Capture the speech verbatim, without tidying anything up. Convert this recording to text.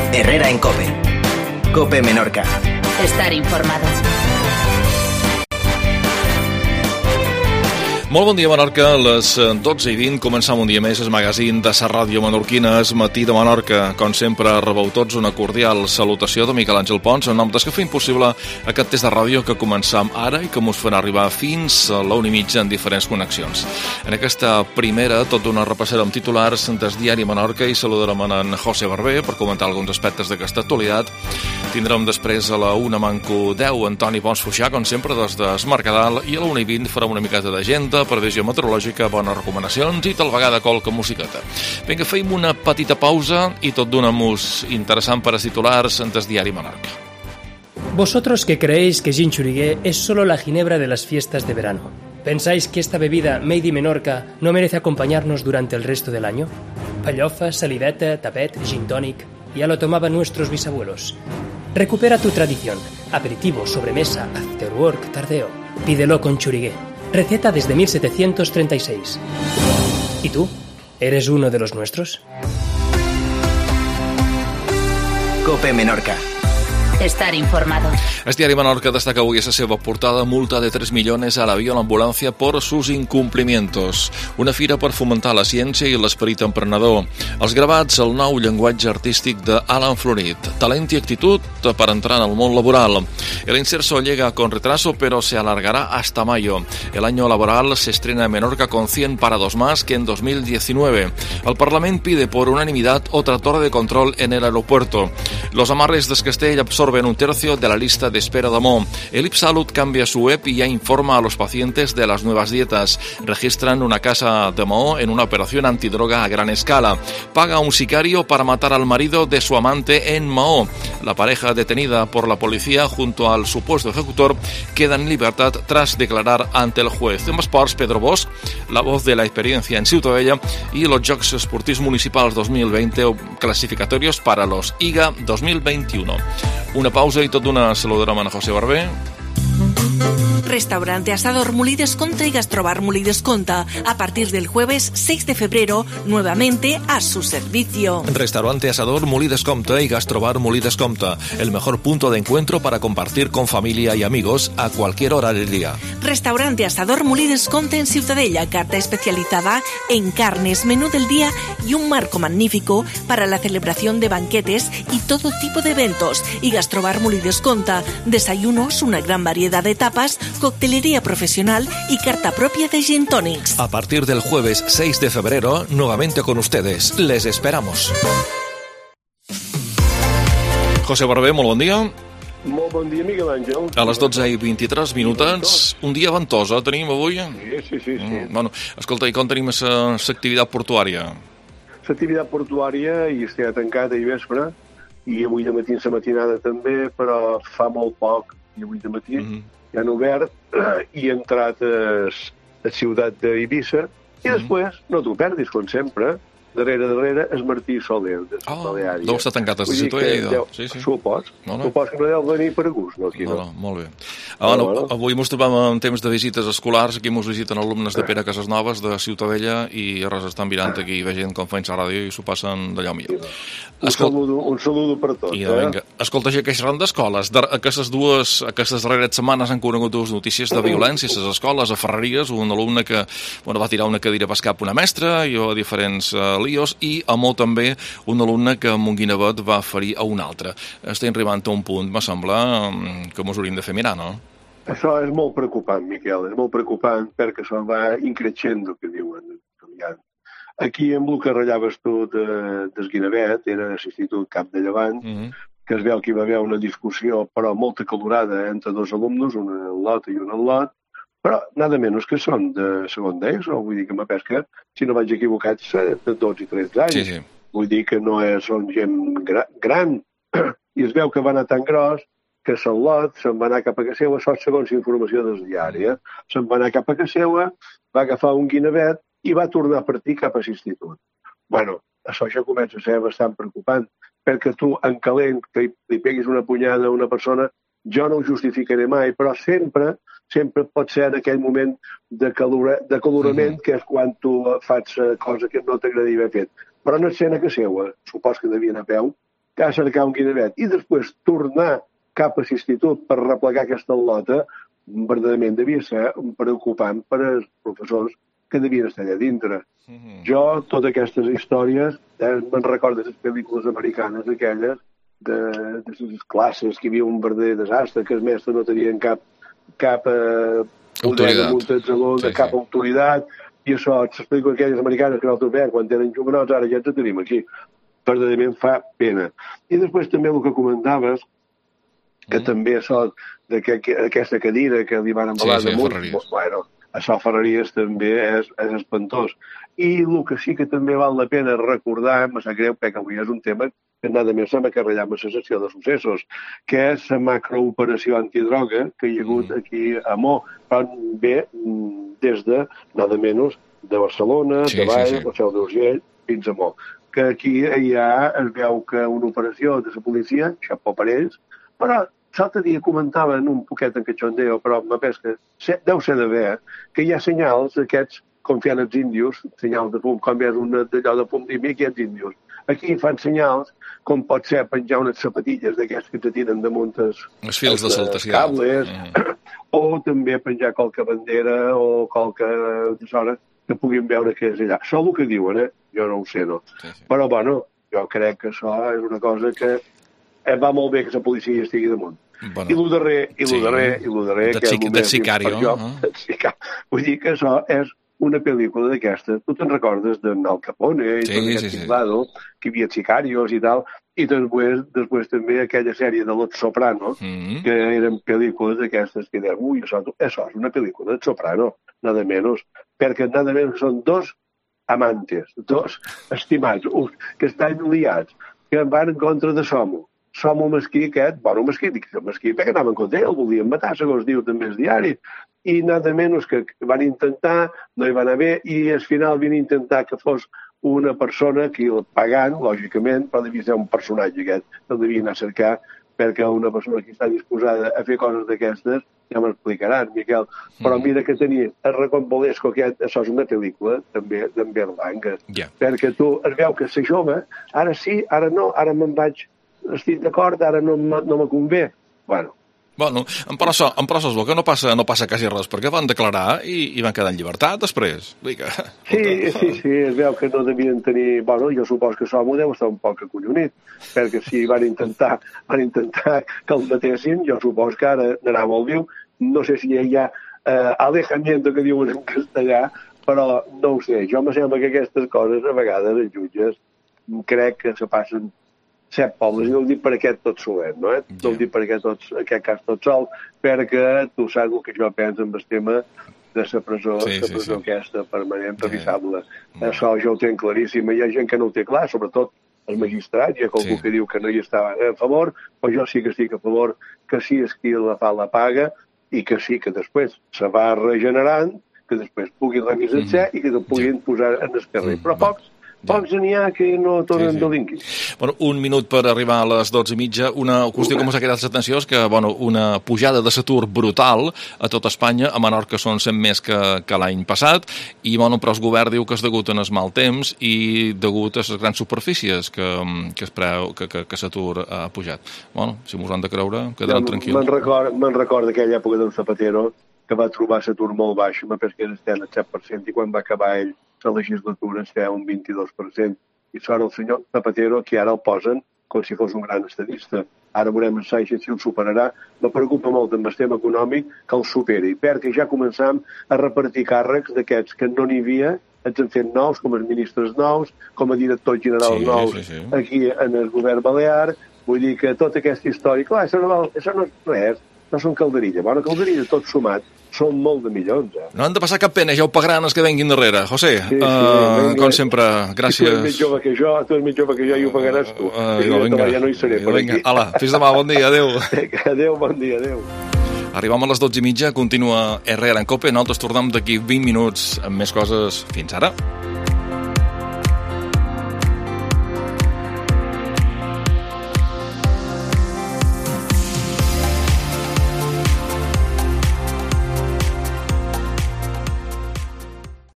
Herrera en COPE. COPE Menorca. Estar informado. Molt bon dia, Menorca. A les dotze i vint començam un dia més el magazín de la ràdio menorquina, el Matí de Menorca. Com sempre, rebeu tots una cordial salutació de Miquel Àngel Pons, en nom dels que fem possible aquest test de ràdio que començam ara i que mos farà arribar fins a la una i mitja en diferents connexions. En aquesta primera, tot d'una repassada amb titulars del diari Menorca i saludarem en José Barber per comentar alguns aspectes d'aquesta actualitat. Tindrem després a la una manco deu Antoni Pons Fuixà, com sempre, des del Mercadal, i a la una i vint farem una miqueta d'agenda, previsió meteorològica, bones recomanacions i tal vegada qualque musiqueta. Vinga, feim una petita pausa i tot donam-nos interessant per a titulars en el diari Menorca. Vosotros que creéis que Gin Xuriguer es solo la ginebra de las fiestas de verano, ¿pensáis que esta bebida made in Menorca no merece acompañarnos durante el resto del año? Pallofa, saliveta, tapet, gin tonic, ya lo tomaban nuestros bisabuelos. Recupera tu tradición. Aperitivo, sobremesa, after work, tardeo. Pídelo con Xuriguer. Receta desde mil setecientos treinta y seis. ¿Y tú? ¿Eres uno de los nuestros? COPE Menorca. Estar informado. El diari Menorca destaca avui a la seva portada multa de tres milions a l'avió a l'ambulància por sus incumplimientos. Una fira per fomentar la ciència i l'esperit emprenedor. Els gravats, el nou llenguatge artístic d'Alan Florit. Talent y actitud para entrar en el món laboral. El inserso llega con retraso, pero se alargará hasta mayo. El año laboral se estrena en Menorca con cien parados más que en dos mil diecinueve. El Parlament pide por unanimidad otra torre de control en el aeropuerto. Los amarres de Castell absorben un tercio de la lista de espera de Mo. El IpSalut cambia su web y ya informa a los pacientes de las nuevas dietas. Registran una casa de Mo en una operación antidroga a gran escala. Paga a un sicario para matar al marido de su amante en Mahó. La pareja detenida por la policía junto al supuesto ejecutor queda en libertad tras declarar ante el juez. En esports, Pedro Bosch, la voz de la experiencia en Ciutadella, y los Jocs Esportius Municipals dos mil veinte clasificatorios para los I G A dos mil veintiuno. Una pausa y tot d'una saludarem a José Barber. Restaurante Asador Mulí Desconta y Gastrobar Mulí Desconta. A partir del jueves seis de febrero, nuevamente a su servicio. Restaurante Asador Mulí Desconta y Gastrobar Mulí Desconta. El mejor punto de encuentro para compartir con familia y amigos a cualquier hora del día. Restaurante Asador Mulí Desconta en Ciutadella. Carta especializada en carnes, menú del día y un marco magnífico para la celebración de banquetes y todo tipo de eventos. Y Gastrobar Mulí Desconta. Desayunos, una gran variedad de tapas, coctelería profesional y carta propia de gin tonics. A partir del jueves seis de febrero, nuevamente con ustedes. Les esperamos. José Barber, molt bon dia. Molt bon dia, Miguel Àngel. A les dotze i vint-i-tres minuts, un dia ventós, eh, tenim avui? Sí, sí, sí. sí. Mm, bueno, escolta, i com tenim l'activitat portuària? L'activitat portuària hi està tancat ahir vespre, i avui de matí la matinada també, però fa molt poc, i avui de matí, mm-hmm. ja han obert i he entrat a la ciutat d'Eivissa, i mm-hmm. després, no t'ho perdis, com sempre, darrere, darrere, el Martí Soler, de la oh, Baleària. Deu estar tancat a la Ciutadella. Sí, sí. Supos. No, no. Supos que no deu venir per gust, no? Aquí, no? No, no, molt bé. Ah, no, no. Avui ens trobem en temps de visites escolars, aquí ens visiten alumnes de Pere Casasnoves, de Ciutadella, i res estan mirant aquí, i veient com fan la ràdio i s'ho passen d'allò millor. Un, Escol... saludo, un saludo per tots. I, eh? Vinga. Escolta, ja que seran d'escoles, aquestes dues, aquestes darreres setmanes han conegut dues notícies de violència a les escoles, a Ferreries, un alumne que bueno, va tirar una cadira per cap una mestra, i a diferents uh, líos, i a molt també un alumne que amb un guinevet va ferir a un altre. Estem arribant a un punt, me sembla, que ens hauríem de fer mirar, no? Això és molt preocupant, Miquel, és molt preocupant perquè se'n va increixendo, que diuen. Aquí en el que ratllaves tu de, del Guinevet, era l'Institut Cap de Llevant, mm-hmm. que es veu que hi va haver una discussió, però molt acalorada, entre dos alumnes, un en lot i un en lot, però nada menys que són de segon d'ESO, vull dir que me pesca, si no vaig equivocat, de dotze i tretze anys. Sí, sí. Vull dir que no és, són gent gra, gran, i es veu que va anar tan gros que se'n lot se'n va anar cap a casa seva, això segons informació del diari, eh? Se'n va anar cap a casa seva, va agafar un guinevet i va tornar a partir cap a l'institut. Bueno, això ja comença a ser bastant preocupant, perquè tu, en calent, que li peguis una punyada a una persona, jo no ho justificaré mai, però sempre, sempre pot ser en aquell moment de, calora, de calorament, mm-hmm. que és quan tu fas cosa que no t'agradaria haver fet. Però no és sent a casa seva, supos que devia anar a peu, a cercar un guinevet i després tornar cap a l'institut per replegar aquesta lota, verdaderament devia ser preocupant per als professors que devien estar allà dintre. Mm-hmm. Jo, totes aquestes històries, eh, me'n recordo de les pel·lícules americanes aquelles, de, de les classes, que hi havia un verdader desastre, que els mestres no tenien cap, cap eh, poder damunt del saló, de sí, cap sí. autoritat, i això, les pel·lícules aquelles americanes que nosaltres veiem quan tenen juvenils, ara ja ens tenim aquí. Verdaderament fa pena. I després també el que comentaves, que mm. també això d'aquesta cadira que li van embalar sí, sí, damunt, bueno, això a Ferreries també és, és espantós. I el que sí que també val la pena recordar, em sap greu, perquè avui és un tema que nada més s'ha carregat amb la secció de successos, que és la macrooperació antidroga que hi ha hagut aquí a Mo, però bé des de, nada menys, de Barcelona, sí, de Valls, sí, sí. la Seu d'Urgell, fins a Mo. Que aquí ja es veu que una operació de la policia, xapó per ells, però l'altre dia comentaven un poquet en cachondeo, però me pesca, deu ser de bé, que hi ha senyals aquests, com feien els índios, senyals de fum, com és un d'allò de fum d'imic i els índios. Aquí fan senyals, com pot ser penjar unes sapatilles d'aquests que te tiren damunt els, els fils de saltació, cables, mm. o també penjar qualque bandera o qualque deshora que puguin veure que és allà. Això el que diuen, eh? Jo no ho sé, no? Sí, sí. Però, bueno, jo crec que això és una cosa que va molt bé que la policia estigui damunt. Bueno, I el darrer, i el sí. darrer, i el darrer... De, xic, de Sicario. Jo, no? Vull dir que això és una pel·lícula d'aquestes. Tu te'n recordes d'en Al Capone i sí, tot aquest sí, lado, sí. que hi havia Sicarios i tal, i després, després també aquella sèrie de Los Soprano, mm-hmm. que eren pel·lícules d'aquestes que deien, ui, això, això és una pel·lícula de Soprano, nada menys, perquè nada menys són dos amantes, dos estimats, que estan liats, que van en contra de Somo. Somo mesquí aquest, bueno, mesquí, dic mesquí, perquè anaven contra ell, el volien matar, segons diu també el diari, i nada menys que van intentar, no hi van haver, i al final van intentar que fos una persona que el pagant, lògicament, però devia ser un personatge aquest, que el devia anar a cercar, perquè una persona que està disposada a fer coses d'aquestes, ja m'explicaran, Miquel, però mm. mira que tenia el Recombolesco aquest, això és una pel·lícula, també, d'en Berlanga, yeah. perquè tu es veu que ser jove, ara sí, ara no, ara me'n vaig, estic d'acord, ara no, no me convé. Bueno, Bueno, en prosa, en prosa es veu que no passa, no passa quasi res, perquè van declarar i, i van quedar en llibertat després. Que... Sí, sí, sí, es veu que no devien tenir... Bueno, jo supos que Somo deu estar un poc acollonit, perquè si van intentar, van intentar que el matessin, jo supos que ara anarà molt viu, no sé si hi ha eh, alejamiento que diuen en castellà, però no ho sé, jo me sembla que aquestes coses a vegades els jutges crec que se passen set pobles, i no ho dic per aquest tot solet, no? Eh? No ho dic per aquest, tots, aquest cas tot sol, perquè tu saps el que jo penso amb el tema de la presó, sí, la presó sí, sí. aquesta permanent, revisable. Sí. Això jo ho tenc claríssim. Hi ha gent que no ho té clar, sobretot els magistrats, hi ha qualcú sí. que diu que no hi estava a favor, però jo sí que estic a favor que sí és qui la fa la paga i que sí que després se va regenerant, que després pugui revisar-se mm. i que te puguin sí. posar en el carrer. Mm. Però pocs Pocs n'hi ha que no tornen sí, sí. delinquir. Bueno, un minut per arribar a les dotze i mitja. Una qüestió que m'ha quedat l'atenció és que bueno, una pujada de l'atur brutal a tot Espanya. A Menorca són cent més que, que l'any passat. I bueno, però el govern diu que és degut en el mal temps i degut a les grans superfícies que, que es preu que, que, que l'atur ha pujat. Bueno, si m'ho han de creure, quedaran ja, tranquils. Me'n record, me'n record d'aquella època d'un Zapatero que va trobar l'atur molt baix, me penso que era el set per cent, i quan va acabar ell la legislatura es feia un vint-i-dos per cent. I sort el senyor Zapatero, que ara el posen com si fos un gran estadista. Ara veurem en Sánchez si el superarà. Me preocupa molt amb el tema econòmic que el superi, perquè ja començam a repartir càrrecs d'aquests que no n'hi havia, ens han fet nous, com els ministres nous, com a directors generals sí, nous sí, sí. aquí en el govern balear. Vull dir que tota aquesta història... Clar, això no, val, això no és res, no són calderilla. Bona calderilla, tot sumat, són molt de milions. Eh? No han de passar cap pena, ja ho pagaran els que venguin darrere. José, sí, sí, uh, com sempre, gràcies. Si tu ets més jove que jo, tu ets més jove que jo i ho pagaràs tu. Uh, uh, jo, vinga, ja no hi seré per vinga. Aquí. Hola, fins demà, bon dia, adeu. Adeu, bon dia, adeu. Arribam a les dotze i mitja, continua R R en Cope, nosaltres tornem d'aquí vint minuts amb més coses. Fins ara.